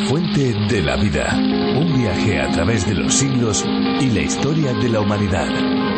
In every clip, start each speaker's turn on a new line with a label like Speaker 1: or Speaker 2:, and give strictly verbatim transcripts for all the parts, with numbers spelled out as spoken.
Speaker 1: fuente de la vida. Un viaje a través de los siglos y la historia de la humanidad.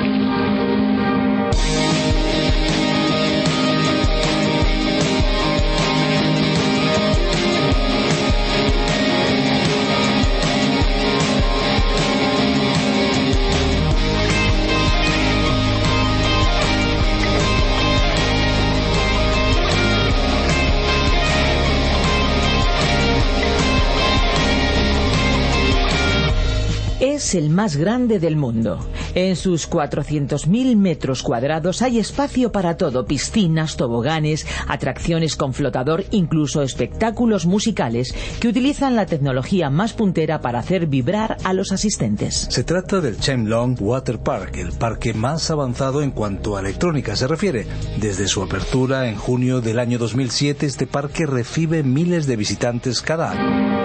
Speaker 2: Es el más grande del mundo. En sus cuatrocientos mil metros cuadrados hay espacio para todo: piscinas, toboganes, atracciones con flotador, incluso espectáculos musicales que utilizan la tecnología más puntera para hacer vibrar a los asistentes.
Speaker 3: Se trata del Cham Long Water Park, el parque más avanzado en cuanto a electrónica se refiere. Desde su apertura en junio del año dos mil siete, este parque recibe miles de visitantes cada año.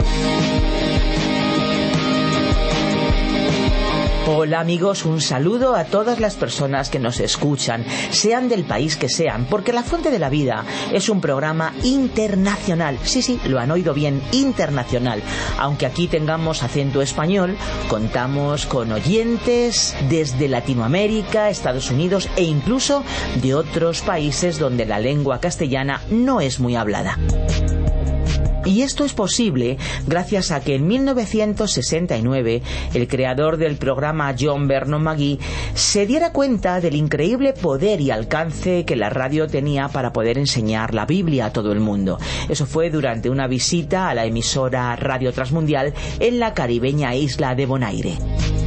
Speaker 2: Hola amigos, un saludo a todas las personas que nos escuchan, sean del país que sean, porque La Fuente de la Vida es un programa internacional. Sí, sí, lo han oído bien, internacional. Aunque aquí tengamos acento español, contamos con oyentes desde Latinoamérica, Estados Unidos e incluso de otros países donde la lengua castellana no es muy hablada. Y esto es posible gracias a que en mil novecientos sesenta y nueve el creador del programa, John Vernon McGee, se diera cuenta del increíble poder y alcance que la radio tenía para poder enseñar la Biblia a todo el mundo. Eso fue durante una visita a la emisora Radio Transmundial en la caribeña isla de Bonaire.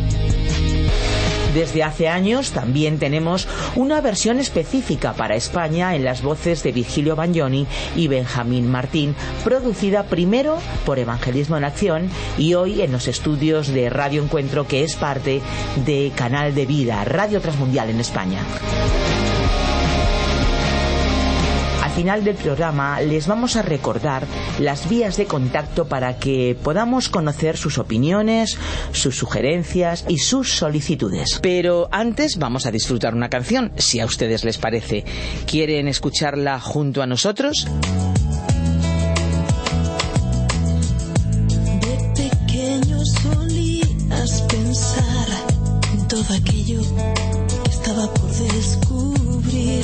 Speaker 2: Desde hace años también tenemos una versión específica para España en las voces de Virgilio Bagnoni y Benjamín Martín, producida primero por Evangelismo en Acción y hoy en los estudios de Radio Encuentro, que es parte de Canal de Vida, Radio Transmundial en España. Al final del programa les vamos a recordar las vías de contacto para que podamos conocer sus opiniones, sus sugerencias y sus solicitudes. Pero antes vamos a disfrutar una canción, si a ustedes les parece. ¿Quieren escucharla junto a nosotros?
Speaker 4: De pequeño solías pensar en todo aquello que estaba por descubrir.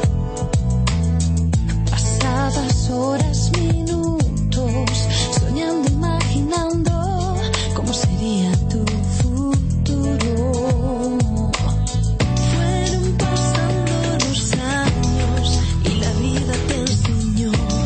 Speaker 4: Pasabas horas, minutos, soñando, imaginando cómo sería tu futuro. Fueron pasando los años y la vida te enseñó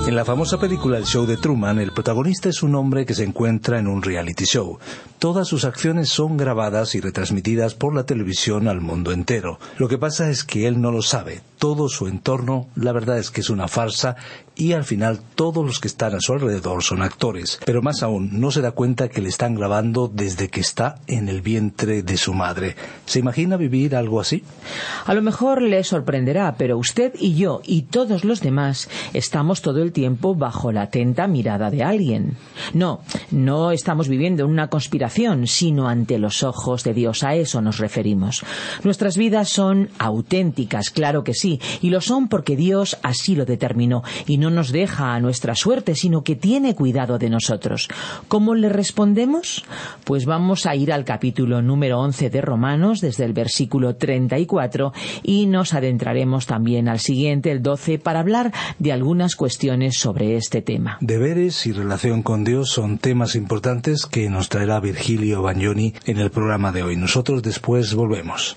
Speaker 3: En la famosa película El show de Truman, el protagonista es un hombre que se encuentra en un reality show. Todas sus acciones son grabadas y retransmitidas por la televisión al mundo entero. Lo que pasa es que él no lo sabe. Todo su entorno, la verdad es que es una farsa, y al final todos los que están a su alrededor son actores. Pero más aún, no se da cuenta que le están grabando desde que está en el vientre de su madre. ¿Se imagina vivir algo así?
Speaker 2: A lo mejor le sorprenderá, pero usted y yo y todos los demás estamos todo el tiempo bajo la atenta mirada de alguien. No, no estamos viviendo en una conspiración, sino ante los ojos de Dios. A eso nos referimos. Nuestras vidas son auténticas, claro que sí, y lo son porque Dios así lo determinó, y no nos deja a nuestra suerte, sino que tiene cuidado de nosotros. ¿Cómo le respondemos? Pues vamos a ir al capítulo número once de Romanos, desde el versículo treinta y cuatro, y nos adentraremos también al siguiente, el doce, para hablar de algunas cuestiones sobre este tema.
Speaker 3: Deberes y relación con Dios son temas importantes que nos traerá Virgilio Bagnoni en el programa de hoy. Nosotros después volvemos.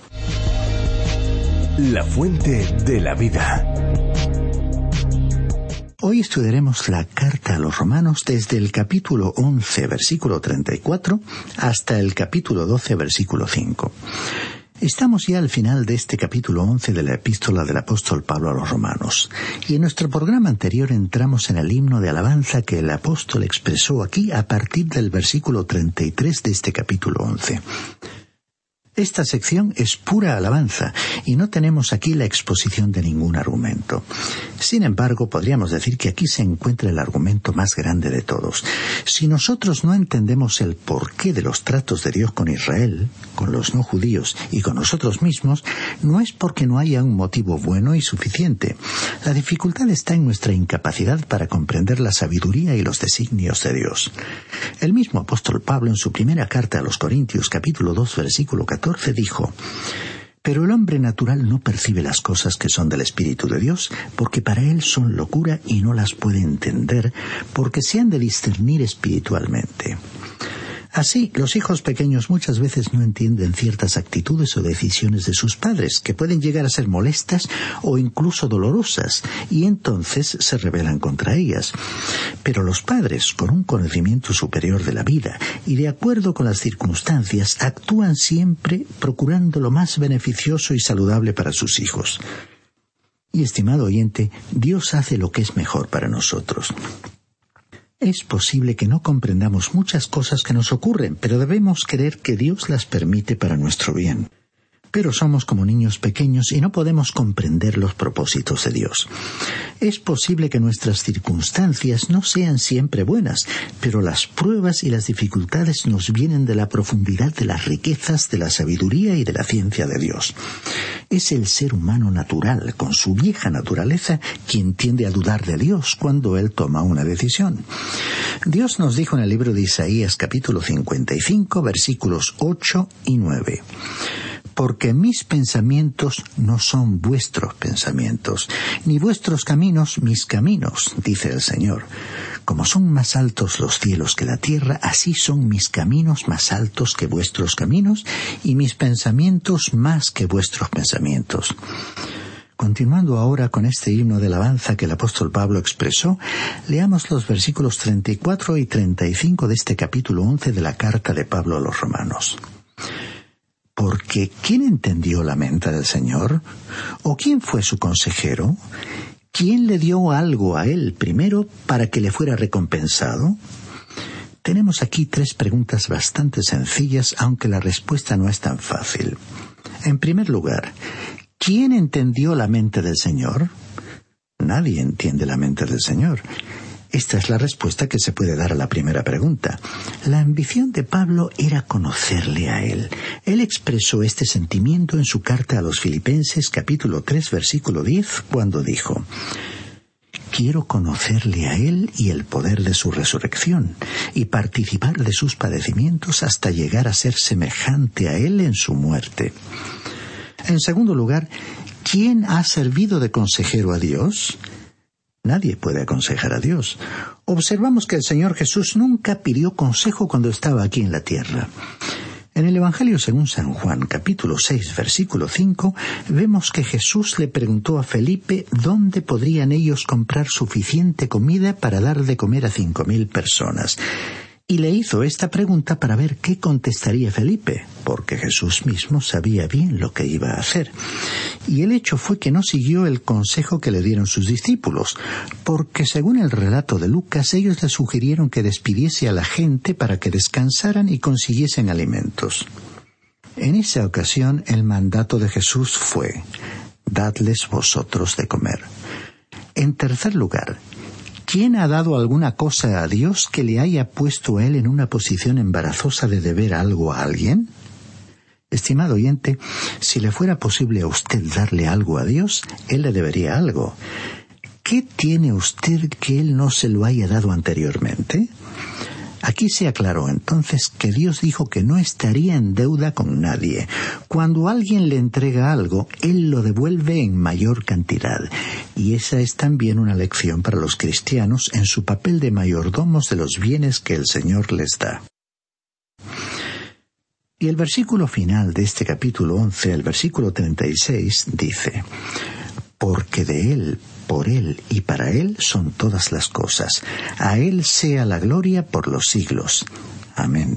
Speaker 1: La fuente de la vida.
Speaker 5: Hoy estudiaremos la carta a los romanos desde el capítulo once, versículo treinta y cuatro, hasta el capítulo doce, versículo cinco. Estamos ya al final de este capítulo once de la epístola del apóstol Pablo a los romanos, y en nuestro programa anterior entramos en el himno de alabanza que el apóstol expresó aquí a partir del versículo treinta y tres de este capítulo once. Esta sección es pura alabanza y no tenemos aquí la exposición de ningún argumento. Sin embargo, podríamos decir que aquí se encuentra el argumento más grande de todos. Si nosotros no entendemos el porqué de los tratos de Dios con Israel, con los no judíos y con nosotros mismos, no es porque no haya un motivo bueno y suficiente. La dificultad está en nuestra incapacidad para comprender la sabiduría y los designios de Dios. El mismo apóstol Pablo, en su primera carta a los Corintios, capítulo dos, versículo catorce, dijo: Pero el hombre natural no percibe las cosas que son del Espíritu de Dios, porque para él son locura y no las puede entender, porque se han de discernir espiritualmente. Así, los hijos pequeños muchas veces no entienden ciertas actitudes o decisiones de sus padres, que pueden llegar a ser molestas o incluso dolorosas, y entonces se rebelan contra ellas. Pero los padres, con un conocimiento superior de la vida y de acuerdo con las circunstancias, actúan siempre procurando lo más beneficioso y saludable para sus hijos. Y, estimado oyente, Dios hace lo que es mejor para nosotros. Es posible que no comprendamos muchas cosas que nos ocurren, pero debemos creer que Dios las permite para nuestro bien. Pero somos como niños pequeños y no podemos comprender los propósitos de Dios. Es posible que nuestras circunstancias no sean siempre buenas, pero las pruebas y las dificultades nos vienen de la profundidad de las riquezas, de la sabiduría y de la ciencia de Dios. Es el ser humano natural, con su vieja naturaleza, quien tiende a dudar de Dios cuando Él toma una decisión. Dios nos dijo en el libro de Isaías, capítulo cincuenta y cinco, versículos ocho y nueve. Porque mis pensamientos no son vuestros pensamientos, ni vuestros caminos mis caminos, dice el Señor. Como son más altos los cielos que la tierra, así son mis caminos más altos que vuestros caminos, y mis pensamientos más que vuestros pensamientos. Continuando ahora con este himno de alabanza que el apóstol Pablo expresó, leamos los versículos treinta y cuatro y treinta y cinco de este capítulo once de la carta de Pablo a los romanos. Porque ¿quién entendió la mente del Señor? ¿O quién fue su consejero? ¿Quién le dio algo a él primero para que le fuera recompensado? Tenemos aquí tres preguntas bastante sencillas, aunque la respuesta no es tan fácil. En primer lugar, ¿quién entendió la mente del Señor? Nadie entiende la mente del Señor. Esta es la respuesta que se puede dar a la primera pregunta. La ambición de Pablo era conocerle a él. Él expresó este sentimiento en su carta a los Filipenses, capítulo tres, versículo diez, cuando dijo: Quiero conocerle a él y el poder de su resurrección, y participar de sus padecimientos hasta llegar a ser semejante a él en su muerte. En segundo lugar, ¿quién ha servido de consejero a Dios? Nadie puede aconsejar a Dios. Observamos que el Señor Jesús nunca pidió consejo cuando estaba aquí en la tierra. En el Evangelio según San Juan, capítulo seis, versículo cinco, vemos que Jesús le preguntó a Felipe dónde podrían ellos comprar suficiente comida para dar de comer a cinco mil personas. Y le hizo esta pregunta para ver qué contestaría Felipe, porque Jesús mismo sabía bien lo que iba a hacer. Y el hecho fue que no siguió el consejo que le dieron sus discípulos, porque según el relato de Lucas, ellos le sugirieron que despidiese a la gente para que descansaran y consiguiesen alimentos. En esa ocasión, el mandato de Jesús fue: dadles vosotros de comer. En tercer lugar, ¿quién ha dado alguna cosa a Dios que le haya puesto a él en una posición embarazosa de deber algo a alguien? Estimado oyente, si le fuera posible a usted darle algo a Dios, él le debería algo. ¿Qué tiene usted que él no se lo haya dado anteriormente? Aquí se aclaró entonces que Dios dijo que no estaría en deuda con nadie. Cuando alguien le entrega algo, Él lo devuelve en mayor cantidad. Y esa es también una lección para los cristianos en su papel de mayordomos de los bienes que el Señor les da. Y el versículo final de este capítulo once, el versículo treinta y seis, dice: porque de Él, por Él y para Él son todas las cosas. A Él sea la gloria por los siglos. Amén.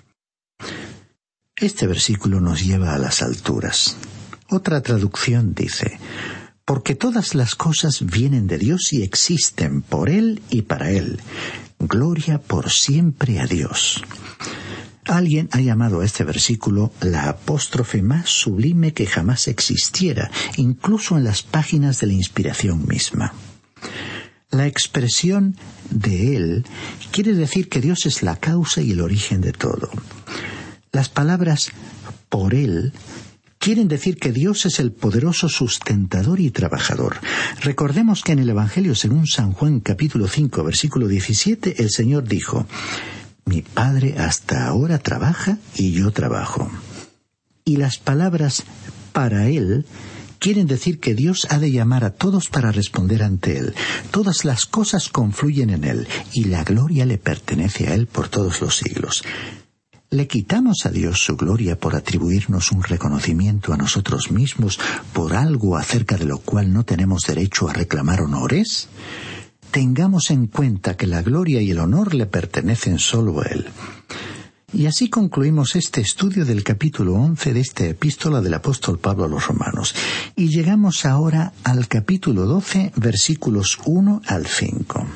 Speaker 5: Este versículo nos lleva a las alturas. Otra traducción dice: porque todas las cosas vienen de Dios y existen por Él y para Él. Gloria por siempre a Dios. Alguien ha llamado a este versículo la apóstrofe más sublime que jamás existiera, incluso en las páginas de la inspiración misma. La expresión de Él quiere decir que Dios es la causa y el origen de todo. Las palabras por Él quieren decir que Dios es el poderoso sustentador y trabajador. Recordemos que en el Evangelio según San Juan capítulo cinco, versículo diecisiete, el Señor dijo: mi Padre hasta ahora trabaja y yo trabajo. Y las palabras para Él quieren decir que Dios ha de llamar a todos para responder ante Él. Todas las cosas confluyen en Él y la gloria le pertenece a Él por todos los siglos. ¿Le quitamos a Dios su gloria por atribuirnos un reconocimiento a nosotros mismos por algo acerca de lo cual no tenemos derecho a reclamar honores? Tengamos en cuenta que la gloria y el honor le pertenecen solo a Él. Y así concluimos este estudio del capítulo once de esta epístola del apóstol Pablo a los Romanos. Y llegamos ahora al capítulo doce, versículos uno al cinco.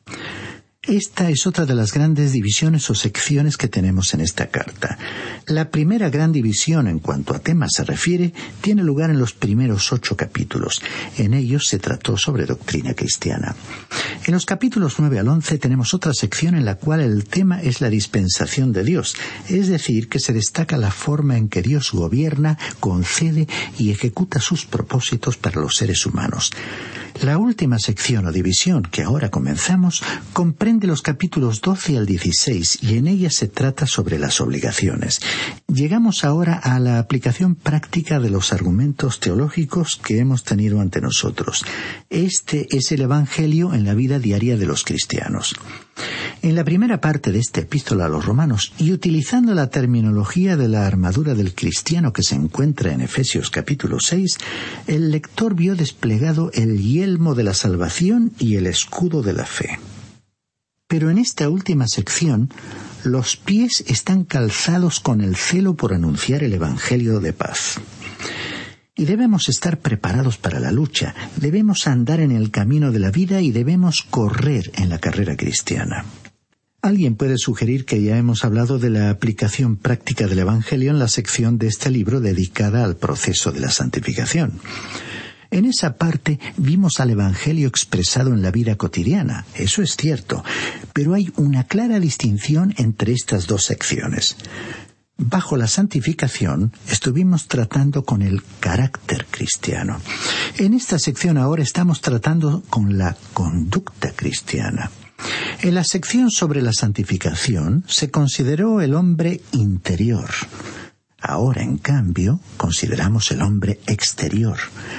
Speaker 5: Esta es otra de las grandes divisiones o secciones que tenemos en esta carta. La primera gran división en cuanto a temas se refiere tiene lugar en los primeros ocho capítulos. En ellos se trató sobre doctrina cristiana. En los capítulos nueve al once tenemos otra sección en la cual el tema es la dispensación de Dios, es decir, que se destaca la forma en que Dios gobierna, concede y ejecuta sus propósitos para los seres humanos. La última sección o división que ahora comenzamos comprende los capítulos doce al dieciséis y en ella se trata sobre las obligaciones. Llegamos ahora a la aplicación práctica de los argumentos teológicos que hemos tenido ante nosotros. Este es el Evangelio en la vida diaria de los cristianos. En la primera parte de esta epístola a los Romanos, y utilizando la terminología de la armadura del cristiano que se encuentra en Efesios capítulo seis, el lector vio desplegado el yelmo de la salvación y el escudo de la fe. Pero en esta última sección, los pies están calzados con el celo por anunciar el Evangelio de paz. Y debemos estar preparados para la lucha, debemos andar en el camino de la vida y debemos correr en la carrera cristiana. Alguien puede sugerir que ya hemos hablado de la aplicación práctica del Evangelio en la sección de este libro dedicada al proceso de la santificación. En esa parte vimos al Evangelio expresado en la vida cotidiana, eso es cierto, pero hay una clara distinción entre estas dos secciones. Bajo la santificación estuvimos tratando con el carácter cristiano. En esta sección ahora estamos tratando con la conducta cristiana. En la sección sobre la santificación se consideró el hombre interior. Ahora, en cambio, consideramos el hombre exterior.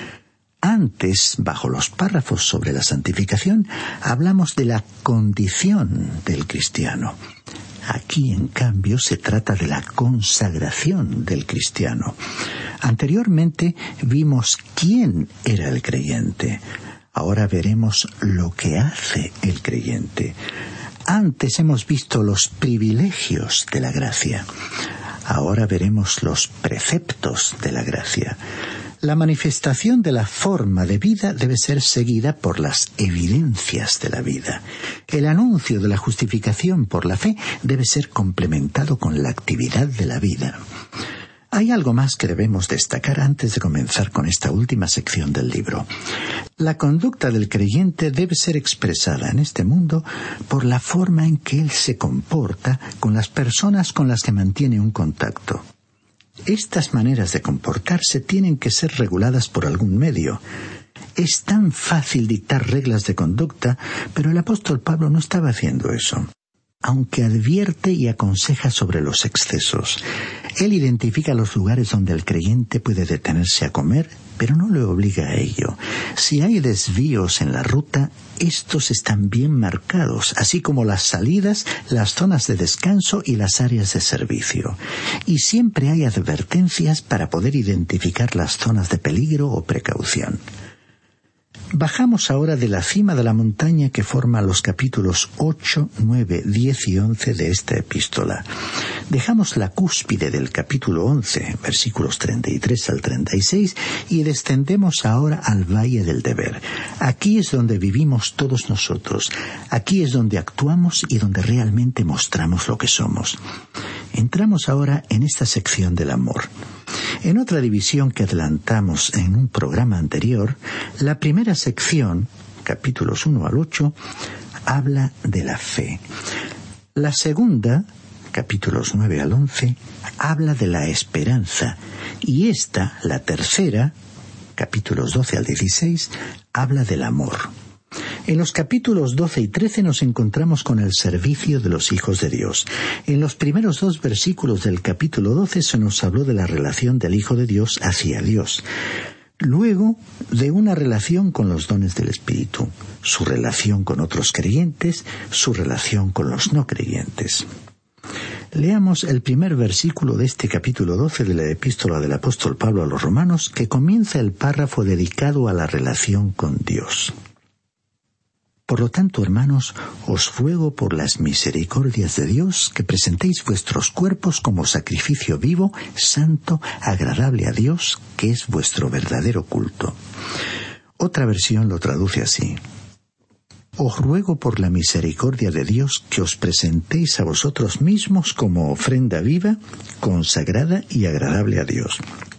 Speaker 5: Antes, bajo los párrafos sobre la santificación, hablamos de la condición del cristiano. Aquí, en cambio, se trata de la consagración del cristiano. Anteriormente vimos quién era el creyente. Ahora veremos lo que hace el creyente. Antes hemos visto los privilegios de la gracia. Ahora veremos los preceptos de la gracia. La manifestación de la forma de vida debe ser seguida por las evidencias de la vida. El anuncio de la justificación por la fe debe ser complementado con la actividad de la vida. Hay algo más que debemos destacar antes de comenzar con esta última sección del libro. La conducta del creyente debe ser expresada en este mundo por la forma en que él se comporta con las personas con las que mantiene un contacto. Estas maneras de comportarse tienen que ser reguladas por algún medio. Es tan fácil dictar reglas de conducta, pero el apóstol Pablo no estaba haciendo eso. Aunque advierte y aconseja sobre los excesos, él identifica los lugares donde el creyente puede detenerse a comer, pero no le obliga a ello. Si hay desvíos en la ruta, estos están bien marcados, así como las salidas, las zonas de descanso y las áreas de servicio. Y siempre hay advertencias para poder identificar las zonas de peligro o precaución. Bajamos ahora de la cima de la montaña que forma los capítulos ocho, nueve, diez y once de esta epístola. Dejamos la cúspide del capítulo once, versículos treinta y tres al treinta y seis, y descendemos ahora al valle del deber. Aquí es donde vivimos todos nosotros. Aquí es donde actuamos y donde realmente mostramos lo que somos. Entramos ahora en esta sección del amor. En otra división que adelantamos en un programa anterior, la primera sección, capítulos uno al ocho, habla de la fe. La segunda, capítulos nueve al once, habla de la esperanza. Y esta, la tercera, capítulos doce al dieciséis, habla del amor. En los capítulos doce y trece nos encontramos con el servicio de los hijos de Dios. En los primeros dos versículos del capítulo doce se nos habló de la relación del Hijo de Dios hacia Dios. Luego, de una relación con los dones del Espíritu, su relación con otros creyentes, su relación con los no creyentes. Leamos el primer versículo de este capítulo doce de la epístola del apóstol Pablo a los Romanos, que comienza el párrafo dedicado a la relación con Dios. Por lo tanto, hermanos, os ruego por las misericordias de Dios que presentéis vuestros cuerpos como sacrificio vivo, santo, agradable a Dios, que es vuestro verdadero culto. Otra versión lo traduce así: os ruego por la misericordia de Dios que os presentéis a vosotros mismos como ofrenda viva, consagrada y agradable a Dios.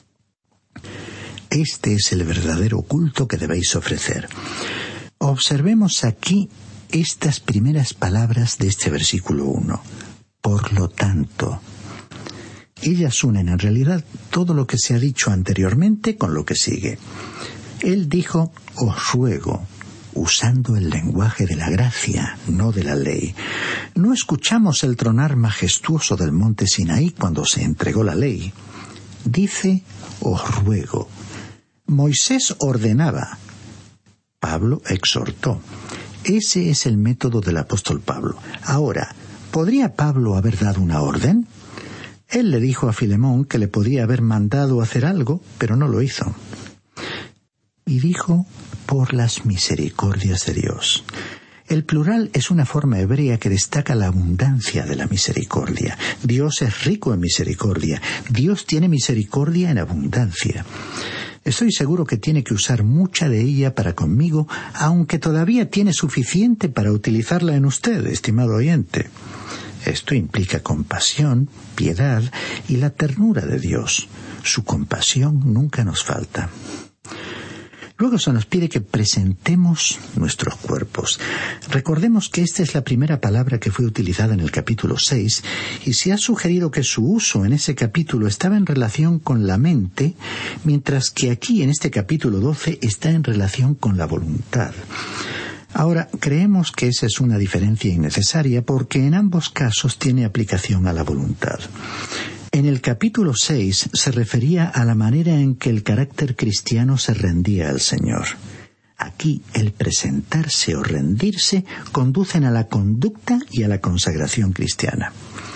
Speaker 5: Este es el verdadero culto que debéis ofrecer. Observemos aquí estas primeras palabras de este versículo uno. Por lo tanto. Ellas unen en realidad todo lo que se ha dicho anteriormente con lo que sigue. Él dijo, os ruego, usando el lenguaje de la gracia, no de la ley. No escuchamos el tronar majestuoso del monte Sinaí cuando se entregó la ley. Dice, os ruego. Moisés ordenaba. Pablo exhortó. Ese es el método del apóstol Pablo. Ahora, ¿podría Pablo haber dado una orden? Él le dijo a Filemón que le podía haber mandado hacer algo, pero no lo hizo. Y dijo, por las misericordias de Dios. El plural es una forma hebrea que destaca la abundancia de la misericordia. Dios es rico en misericordia. Dios tiene misericordia en abundancia. Estoy seguro que tiene que usar mucha de ella para conmigo, aunque todavía tiene suficiente para utilizarla en usted, estimado oyente. Esto implica compasión, piedad y la ternura de Dios. Su compasión nunca nos falta. Luego se nos pide que presentemos nuestros cuerpos. Recordemos que esta es la primera palabra que fue utilizada en el capítulo seis, y se ha sugerido que su uso en ese capítulo estaba en relación con la mente, mientras que aquí en este capítulo doce está en relación con la voluntad. Ahora, creemos que esa es una diferencia innecesaria porque en ambos casos tiene aplicación a la voluntad. En el capítulo seis se refería a la manera en que el carácter cristiano se rendía al Señor. Aquí, el presentarse o rendirse conducen a la conducta y a la consagración cristiana.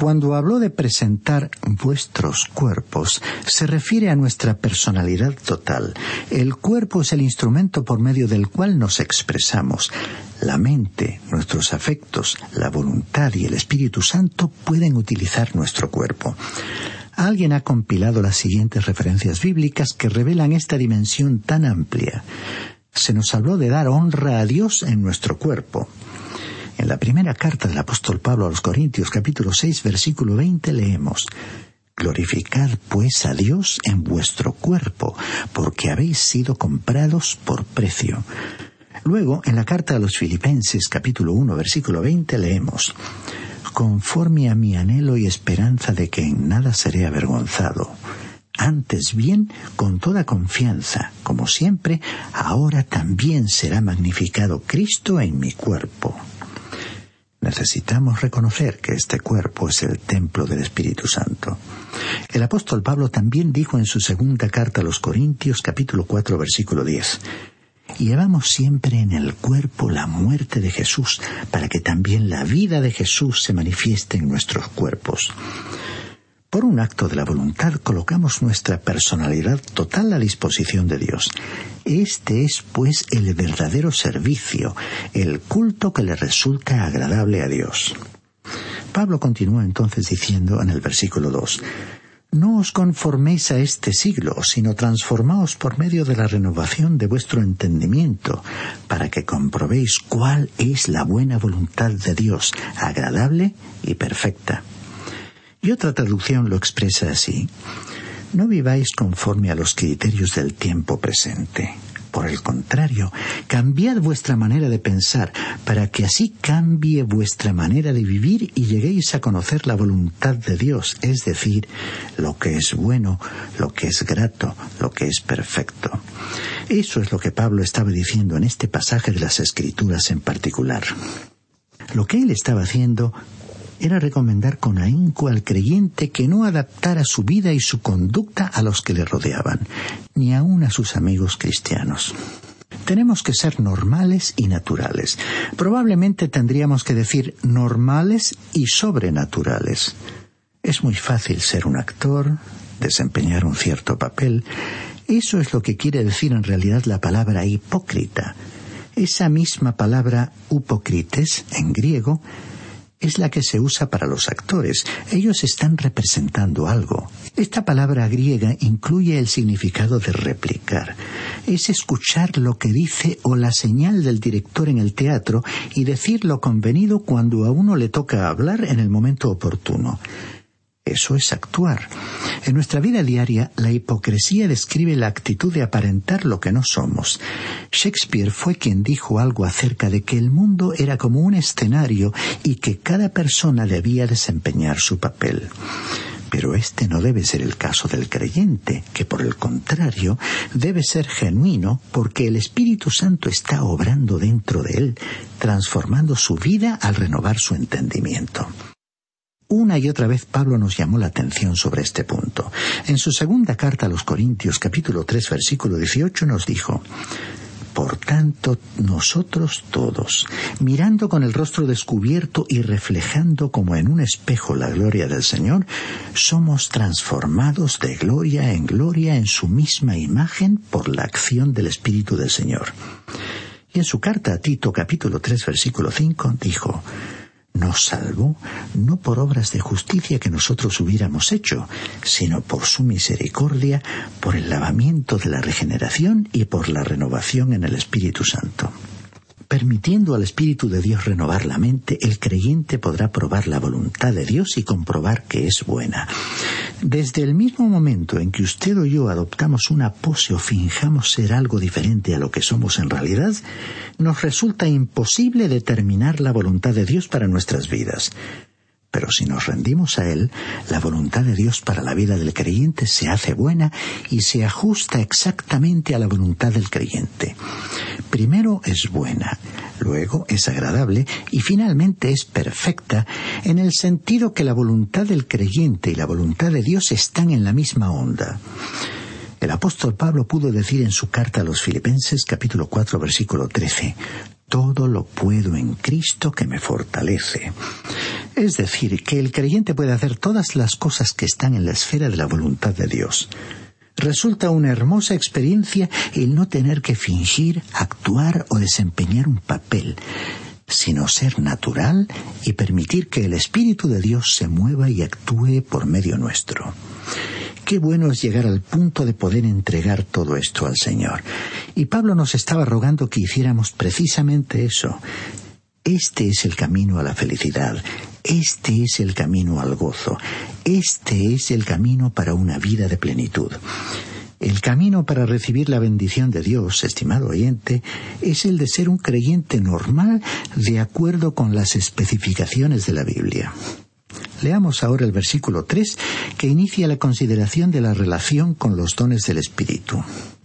Speaker 5: Cuando habló de presentar vuestros cuerpos, se refiere a nuestra personalidad total. El cuerpo es el instrumento por medio del cual nos expresamos. La mente, nuestros afectos, la voluntad y el Espíritu Santo pueden utilizar nuestro cuerpo. Alguien ha compilado las siguientes referencias bíblicas que revelan esta dimensión tan amplia. Se nos habló de dar honra a Dios en nuestro cuerpo. En la primera carta del apóstol Pablo a los Corintios, capítulo seis, versículo veinte, leemos: «Glorificad pues a Dios en vuestro cuerpo, porque habéis sido comprados por precio». Luego, en la carta a los Filipenses, capítulo uno, versículo veinte, leemos: «Conforme a mi anhelo y esperanza de que en nada seré avergonzado. Antes bien, con toda confianza, como siempre, ahora también será magnificado Cristo en mi cuerpo». Necesitamos reconocer que este cuerpo es el templo del Espíritu Santo. El apóstol Pablo también dijo en su segunda carta a los Corintios, capítulo cuatro, versículo diez: «Llevamos siempre en el cuerpo la muerte de Jesús, para que también la vida de Jesús se manifieste en nuestros cuerpos». Por un acto de la voluntad colocamos nuestra personalidad total a disposición de Dios. Este es, pues, el verdadero servicio, el culto que le resulta agradable a Dios. Pablo continúa entonces diciendo en el versículo dos: «No os conforméis a este siglo, sino transformaos por medio de la renovación de vuestro entendimiento, para que comprobéis cuál es la buena voluntad de Dios, agradable y perfecta». Y otra traducción lo expresa así: «No viváis conforme a los criterios del tiempo presente. Por el contrario, cambiad vuestra manera de pensar, para que así cambie vuestra manera de vivir y lleguéis a conocer la voluntad de Dios, es decir, lo que es bueno, lo que es grato, lo que es perfecto». Eso es lo que Pablo estaba diciendo en este pasaje de las Escrituras en particular. Lo que él estaba haciendo era recomendar con ahínco al creyente que no adaptara su vida y su conducta a los que le rodeaban, ni aun a sus amigos cristianos. Tenemos que ser normales y naturales. Probablemente tendríamos que decir normales y sobrenaturales. Es muy fácil ser un actor, desempeñar un cierto papel. Eso es lo que quiere decir en realidad la palabra hipócrita. Esa misma palabra hipócrites en griego es la que se usa para los actores. Ellos están representando algo. Esta palabra griega incluye el significado de replicar. Es escuchar lo que dice o la señal del director en el teatro y decir lo convenido cuando a uno le toca hablar en el momento oportuno. Eso es actuar. En nuestra vida diaria, la hipocresía describe la actitud de aparentar lo que no somos. Shakespeare fue quien dijo algo acerca de que el mundo era como un escenario y que cada persona debía desempeñar su papel. Pero este no debe ser el caso del creyente, que por el contrario debe ser genuino porque el Espíritu Santo está obrando dentro de él, transformando su vida al renovar su entendimiento. Una y otra vez Pablo nos llamó la atención sobre este punto. En su segunda carta a los Corintios, capítulo tres, versículo dieciocho, nos dijo: «Por tanto, nosotros todos, mirando con el rostro descubierto y reflejando como en un espejo la gloria del Señor, somos transformados de gloria en gloria en su misma imagen por la acción del Espíritu del Señor». Y en su carta a Tito, capítulo tres, versículo cinco, dijo: «Nos salvó no por obras de justicia que nosotros hubiéramos hecho, sino por su misericordia, por el lavamiento de la regeneración y por la renovación en el Espíritu Santo». Permitiendo al Espíritu de Dios renovar la mente, el creyente podrá probar la voluntad de Dios y comprobar que es buena. Desde el mismo momento en que usted o yo adoptamos una pose o finjamos ser algo diferente a lo que somos en realidad, nos resulta imposible determinar la voluntad de Dios para nuestras vidas. Pero si nos rendimos a Él, la voluntad de Dios para la vida del creyente se hace buena y se ajusta exactamente a la voluntad del creyente. Primero es buena, luego es agradable y finalmente es perfecta, en el sentido que la voluntad del creyente y la voluntad de Dios están en la misma onda. El apóstol Pablo pudo decir en su carta a los Filipenses, capítulo cuatro, versículo trece: «Todo lo puedo en Cristo que me fortalece». Es decir, que el creyente puede hacer todas las cosas que están en la esfera de la voluntad de Dios. Resulta una hermosa experiencia el no tener que fingir, actuar o desempeñar un papel, sino ser natural y permitir que el Espíritu de Dios se mueva y actúe por medio nuestro. Qué bueno es llegar al punto de poder entregar todo esto al Señor. Y Pablo nos estaba rogando que hiciéramos precisamente eso. Este es el camino a la felicidad. Este es el camino al gozo. Este es el camino para una vida de plenitud. El camino para recibir la bendición de Dios, estimado oyente, es el de ser un creyente normal de acuerdo con las especificaciones de la Biblia. Leamos ahora el versículo tres, que inicia la consideración de la relación con los dones del Espíritu.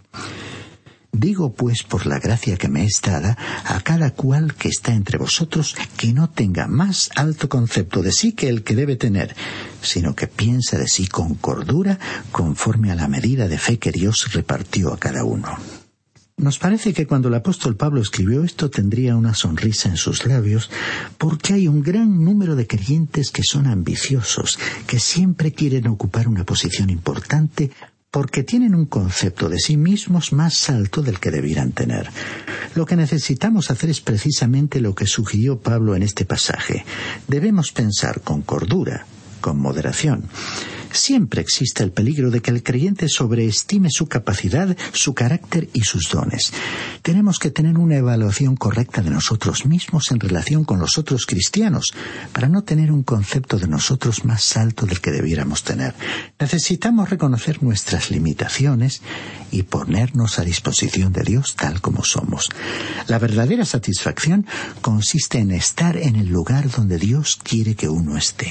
Speaker 5: Digo, pues, por la gracia que me es dada, a cada cual que está entre vosotros, que no tenga más alto concepto de sí que el que debe tener, sino que piensa de sí con cordura, conforme a la medida de fe que Dios repartió a cada uno. Nos parece que cuando el apóstol Pablo escribió esto tendría una sonrisa en sus labios, porque hay un gran número de creyentes que son ambiciosos, que siempre quieren ocupar una posición importante, porque tienen un concepto de sí mismos más alto del que debieran tener. Lo que necesitamos hacer es precisamente lo que sugirió Pablo en este pasaje. Debemos pensar con cordura, con moderación. Siempre existe el peligro de que el creyente sobreestime su capacidad, su carácter y sus dones. Tenemos que tener una evaluación correcta de nosotros mismos en relación con los otros cristianos, para no tener un concepto de nosotros más alto del que debiéramos tener. Necesitamos reconocer nuestras limitaciones y ponernos a disposición de Dios tal como somos. La verdadera satisfacción consiste en estar en el lugar donde Dios quiere que uno esté.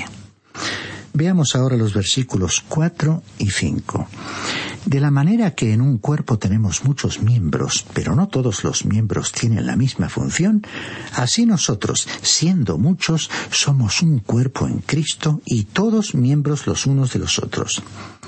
Speaker 5: Veamos ahora los versículos cuatro y cinco. De la manera que en un cuerpo tenemos muchos miembros, pero no todos los miembros tienen la misma función, así nosotros, siendo muchos, somos un cuerpo en Cristo y todos miembros los unos de los otros.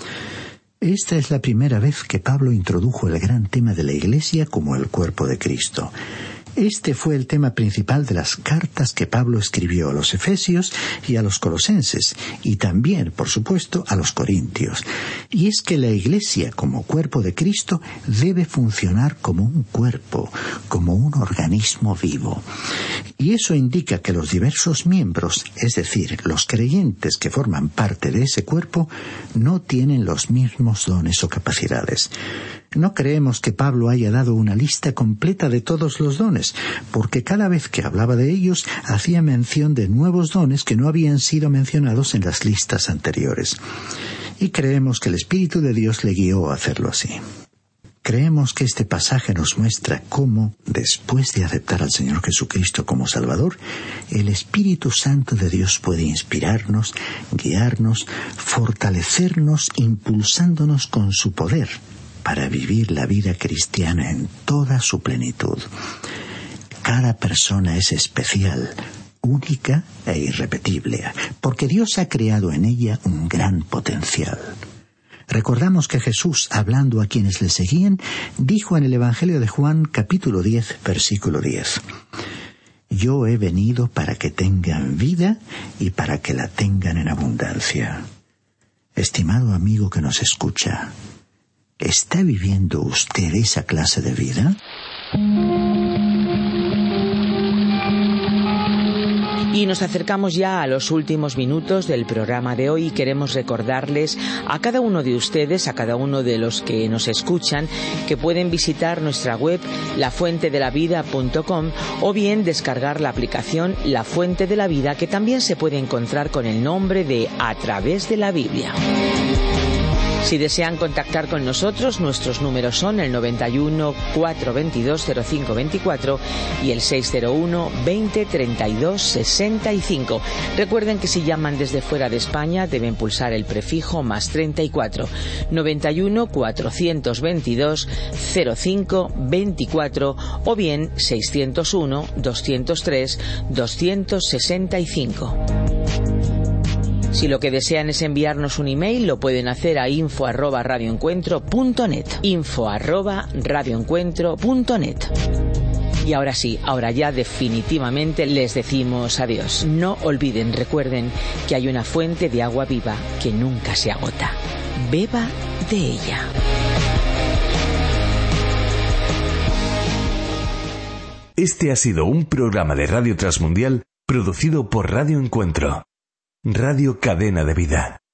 Speaker 5: Esta es la primera vez que Pablo introdujo el gran tema de la Iglesia como el cuerpo de Cristo. Este fue el tema principal de las cartas que Pablo escribió a los Efesios y a los Colosenses, y también, por supuesto, a los Corintios. Y es que la Iglesia, como cuerpo de Cristo, debe funcionar como un cuerpo, como un organismo vivo. Y eso indica que los diversos miembros, es decir, los creyentes que forman parte de ese cuerpo, no tienen los mismos dones o capacidades. No creemos que Pablo haya dado una lista completa de todos los dones, porque cada vez que hablaba de ellos hacía mención de nuevos dones que no habían sido mencionados en las listas anteriores. Y creemos que el Espíritu de Dios le guió a hacerlo así. Creemos que este pasaje nos muestra cómo, después de aceptar al Señor Jesucristo como Salvador, el Espíritu Santo de Dios puede inspirarnos, guiarnos, fortalecernos, impulsándonos con su poder, para vivir la vida cristiana en toda su plenitud. Cada persona es especial, única e irrepetible, porque Dios ha creado en ella un gran potencial. Recordamos que Jesús, hablando a quienes le seguían, dijo en el Evangelio de Juan, capítulo diez, versículo diez: Yo he venido para que tengan vida y para que la tengan en abundancia. Estimado amigo que nos escucha, ¿está viviendo usted esa clase de vida?
Speaker 2: Y nos acercamos ya a los últimos minutos del programa de hoy y queremos recordarles a cada uno de ustedes, a cada uno de los que nos escuchan, que pueden visitar nuestra web la fuente de la vida punto com o bien descargar la aplicación La Fuente de la Vida, que también se puede encontrar con el nombre de A Través de la Biblia. Si desean contactar con nosotros, nuestros números son el noventa y uno, cuatrocientos veintidós, cero cinco veinticuatro y el seiscientos uno, veinte, treinta y dos, sesenta y cinco. Recuerden que si llaman desde fuera de España deben pulsar el prefijo más treinta y cuatro, noventa y uno, cuatrocientos veintidós, cero cinco veinticuatro o bien seiscientos uno, doscientos tres, doscientos sesenta y cinco. Si lo que desean es enviarnos un email, lo pueden hacer a info arroba radioencuentro punto net. info arroba radioencuentro punto net. Y ahora sí, ahora ya definitivamente les decimos adiós. No olviden, recuerden que hay una fuente de agua viva que nunca se agota. Beba de ella.
Speaker 1: Este ha sido un programa de Radio Transmundial producido por Radio Encuentro, Radio Cadena de Vida.